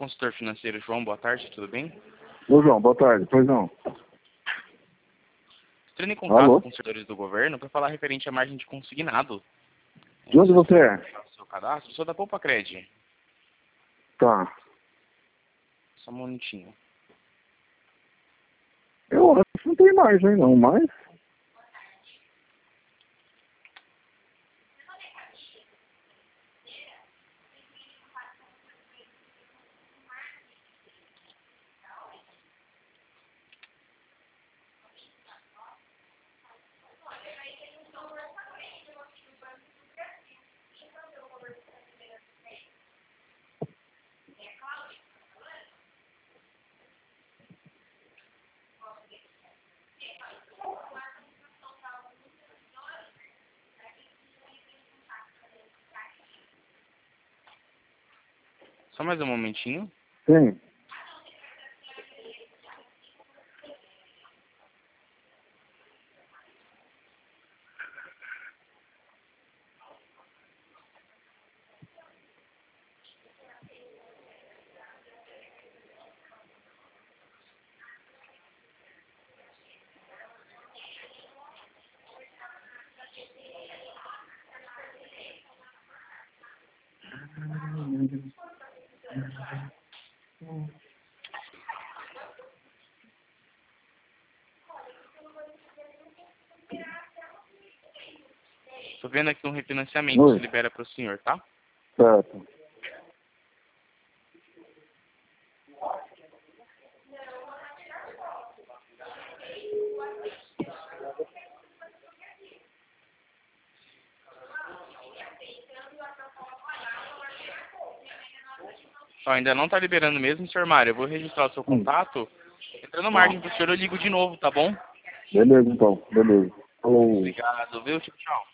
Consultor financeiro João, boa tarde, tudo bem? Ô João, boa tarde. Pois não. Estou em contato Alô? com os servidores do governo para falar referente à margem de consignado. De onde você é? Seu cadastro, sou da Poupa Cred. Tá. Só um minutinho. Eu acho que não tem margem não, mas... Só mais um momentinho. Tem. Estou vendo aqui um refinanciamento, Oi. se libera para o senhor, tá? Certo. Ó, ainda não está liberando mesmo, senhor Mário. Eu vou registrar o seu contato. Entrando margem para o senhor, eu ligo de novo, tá bom? Beleza então, beleza. Falou. Obrigado, viu? Tchau, tchau.